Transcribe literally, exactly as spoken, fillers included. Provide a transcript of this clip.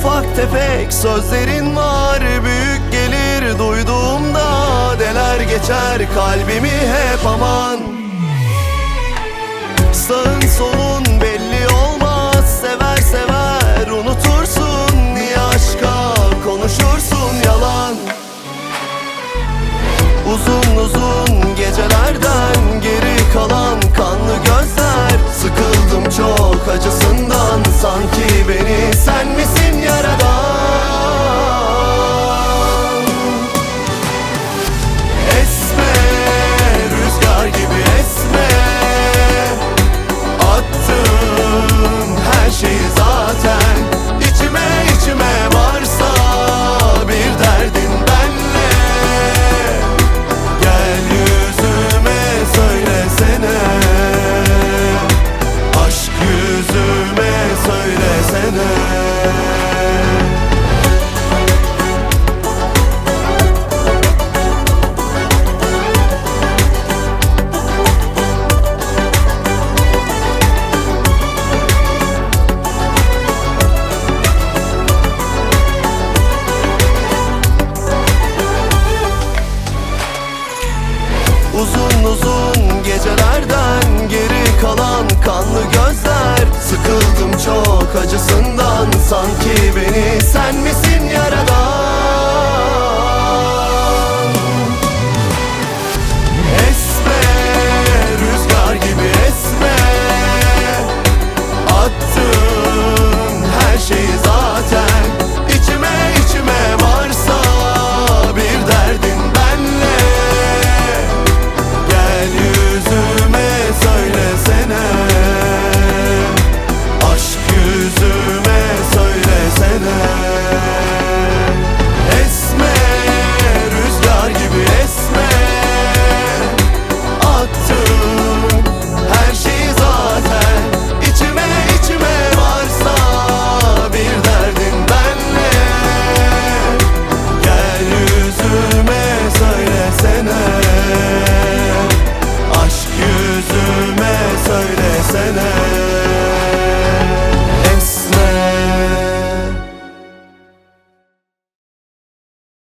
Ufak tefek sözlerin var, büyük gelir duyduğumda. Deler geçer kalbimi hep aman. Sağın solun belli olmaz, sever sever unutursun. Niye aşka konuşursun yalan? Uzun uzun gecelerden geri kalan kanlı gözler. Sıkıldım çok acısından, sanki beni sen misin yaradan? Esme, rüzgar gibi esme. Attım her şeyi zaten içime içime, varsa bir derdin benle. Gel yüzüme söylesene, aşk yüzüme söylesene. Uzun uzun gecelerden geri kalan kanlı gözler. Sıkıldım çok acısından, sanki beni sen misin